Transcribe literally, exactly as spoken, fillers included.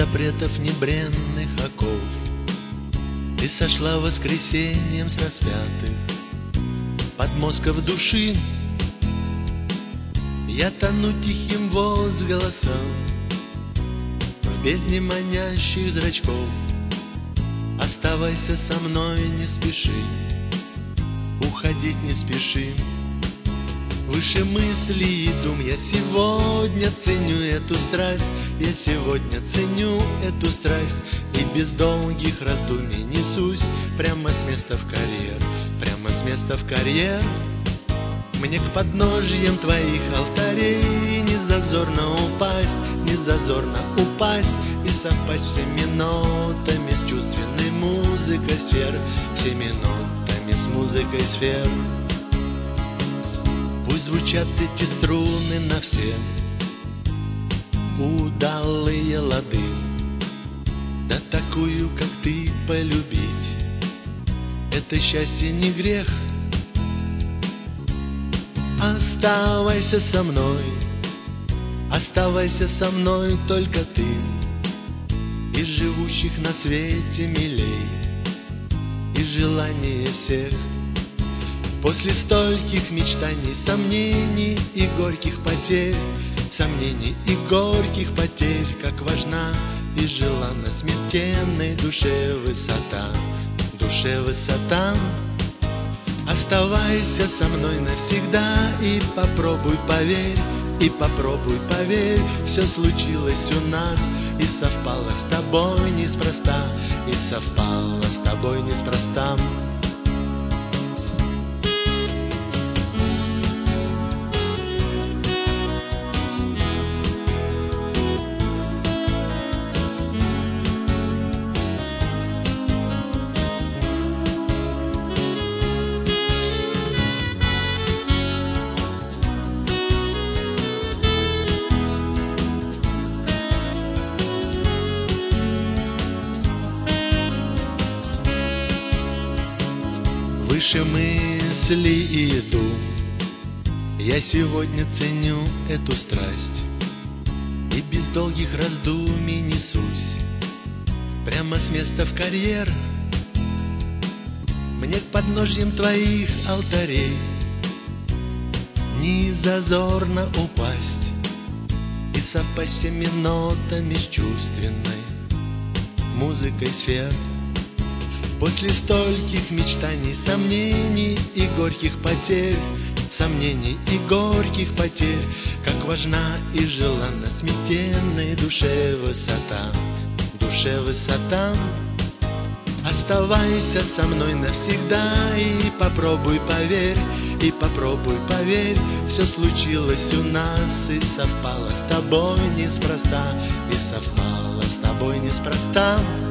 запретов, ни бренных оков. Ты сошла воскресеньем с распятых подмостков души. Я тону тихим возгласом в бездне манящих зрачков. Оставайся со мной, не спеши, уходить не спеши. Выше мысли и дум я сегодня ценю эту страсть. Я сегодня ценю эту страсть. И без долгих раздумий несусь прямо с места в карьер, прямо с места в карьер. Мне к подножьям твоих алтарей не зазорно упасть, не зазорно упасть и совпасть всеми нотами с чувственной музыкой сфер, всеми нотами с музыкой сфер. Пусть звучат эти струны на все удалые лады, да такую, как ты, полюбить — это счастье не грех. Оставайся со мной, оставайся со мной только ты. Из живущих на свете милей, из желания всех. После стольких мечтаний, сомнений и горьких потерь, сомнений и горьких потерь, как важна и желанна смертельной душе высота, душе высота. Оставайся со мной навсегда и попробуй поверь, и попробуй поверь, все случилось у нас и совпало с тобой неспроста, и совпало с тобой неспроста. Выше мысли и дум я сегодня ценю эту страсть. И без долгих раздумий несусь прямо с места в карьер. Мне к подножьям твоих алтарей не зазорно упасть и совпасть всеми нотами с чувственной музыкой сфер. После стольких мечтаний, сомнений и горьких потерь, сомнений и горьких потерь, как важна и желанна смятенной душе высота, душе высота. Оставайся со мной навсегда и попробуй поверь, и попробуй поверь, все случилось у нас и совпало с тобой неспроста, и совпало с тобой неспроста.